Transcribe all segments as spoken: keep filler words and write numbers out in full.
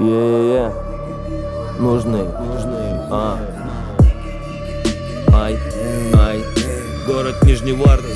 Е-е-е, нужны, нужны, а, ай, ай, город Нижневартовск.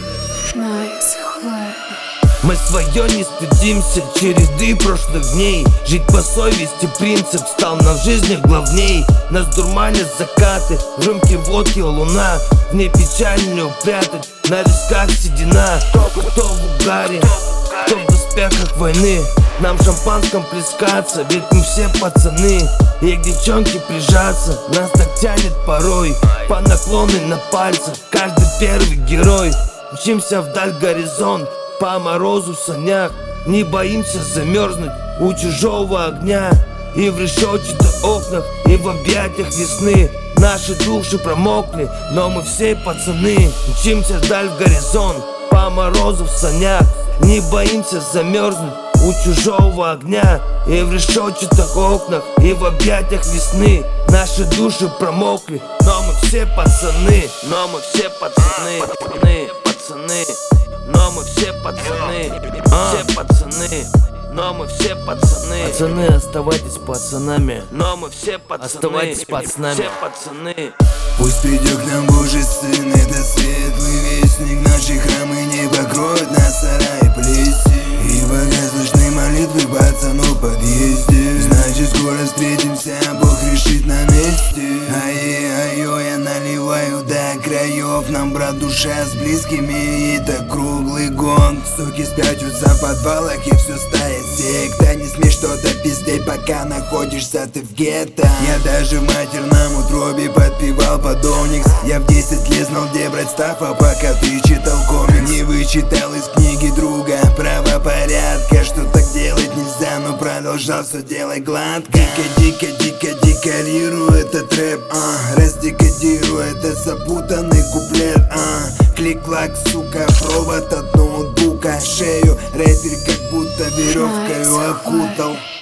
Мы свое не стыдимся череды прошлых дней. Жить по совести принцип стал нам в жизни главней. Нас дурманят закаты, в рюмке водки луна. В ней печаль не упрятать, на висках седина. Кто в угаре, кто в доспехах войны. Нам шампанском плескаться, ведь мы все пацаны. И к девчонке прижаться, нас так тянет порой. По наклону на пальцах, каждый первый герой. Мчимся вдаль горизонт, по морозу в санях. Не боимся замерзнуть у чужого огня. И в решетчатых окнах, и в объятиях весны. Наши души промокли, но мы все пацаны. Мчимся вдаль в горизонт, по морозу в санях. Не боимся замерзнуть у чужого огня. И в решетчатых окнах, и в объятиях весны. Наши души промокли, но мы все пацаны. Но мы все пацаны, пацаны, пацаны. Но мы все пацаны, все пацаны. Но мы все пацаны. Пацаны, оставайтесь пацанами. Но мы все пацаны, оставайтесь пацанами. Все пацаны. Пусть придет к нам Божий Сын, это светлый вестник. Наши храмы не покроют нас сарай плеси. И пока слышны молитвы пацану в подъезде, значит скоро встретимся, Бог решит на месте. Ай-ай-ай, я наливаю до краев. Нам, брат, душа с близкими, и это круглый гонг. Суки спрячутся в подвалах, и все стает секта. Не смей что-то пиздеть, пока находишься ты в гетто. Я даже в матерном утробе подпевал под Оникс. Я в десять лет знал, где брать стафа, пока ты читал комикс. Не вычитал из книги друга правопорядка, что так делать нельзя, но продолжал все делать гладко. Дико, дико, дико декорирую этот рэп, а раздекодирую этот запутанный куплет, а клик-клак, сука, провод от ноутбука. Шею рэпер как будто веревкой окутал.